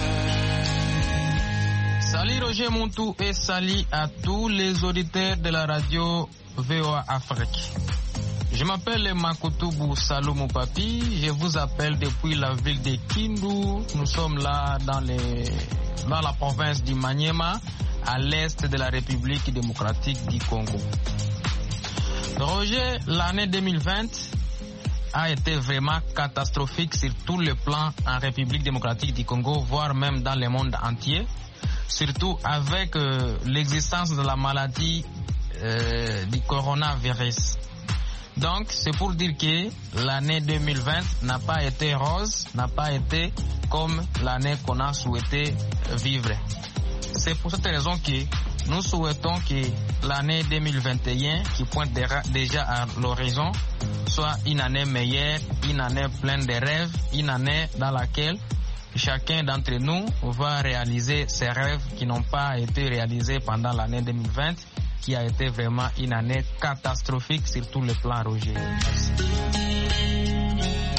B: life.
J: Salut Roger Montou et salut à tous les auditeurs de la radio V O A Afrique. Je m'appelle Makotoubou Salomo Papi, je vous appelle depuis la ville de Kindu. Nous sommes là dans, les, dans la province du Maniema, à l'est de la République démocratique du Congo. Roger, l'année deux mille vingt a été vraiment catastrophique sur tous les plans en République démocratique du Congo, voire même dans le monde entier, surtout avec euh, l'existence de la maladie euh, du coronavirus. Donc, c'est pour dire que l'année deux mille vingt n'a pas été rose, n'a pas été comme l'année qu'on a souhaité vivre. C'est pour cette raison que nous souhaitons que l'année deux mille vingt et un, qui pointe déjà à l'horizon, soit une année meilleure, une année pleine de rêves, une année dans laquelle chacun d'entre nous va réaliser ses rêves qui n'ont pas été réalisés pendant l'année deux mille vingt, qui a été vraiment une année catastrophique sur tous les plans, Roger. Merci.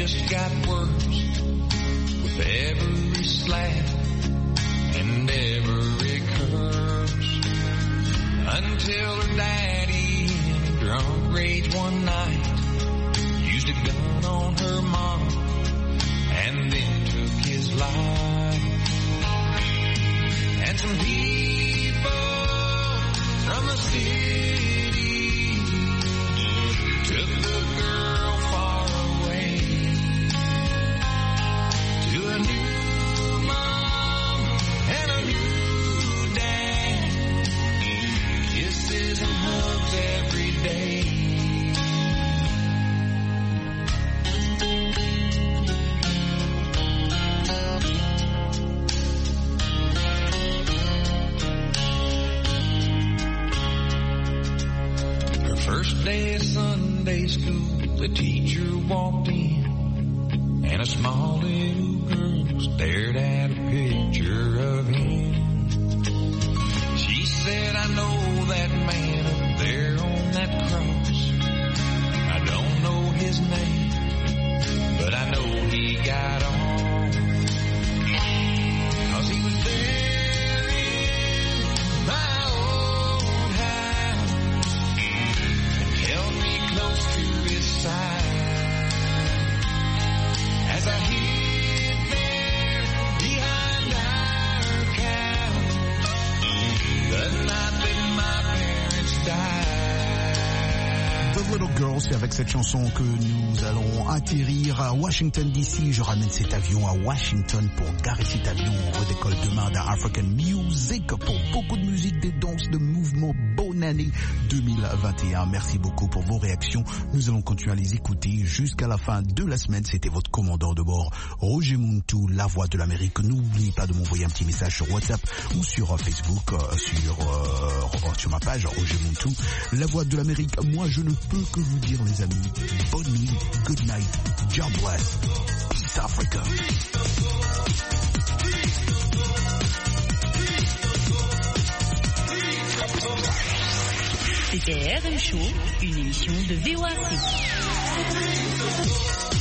B: just got worse with every slap and every curse, until her daddy in a drunk rage one night used a gun on her mom and then took his life. And some people from the city took the girl far away to a new mom and a new dad, kisses and hugs every day. First day of Sunday school, the teacher walked in, and a small little girl stared at a picture of him. She said, I know that man up there on that cross. I don't know his name, but I know he got off, 'cause he was there in my old house, held me close to his side as I hid there behind our couch the night that my parents died.
A: The Little Girl, c'est avec cette chanson que nous allons atterrir à Washington D C. Je ramène cet avion à Washington pour garer cet avion. On redécolle demain dans African Music pour beaucoup de musique, des danses, de mouvements. Bonne année deux mille vingt et un. Merci beaucoup pour vos réactions. Nous allons continuer à les écouter jusqu'à la fin de la semaine. C'était votre commandant de bord, Roger Muntu, la voix de l'Amérique. N'oubliez pas de m'envoyer un petit message sur WhatsApp ou sur Facebook, euh, sur, euh, sur ma page Roger Muntu, la voix de l'Amérique. Moi, je ne peux que vous dire, les amis, bonne nuit, good night, God bless, peace Africa.
D: C'était R M Show, une émission de V O A C.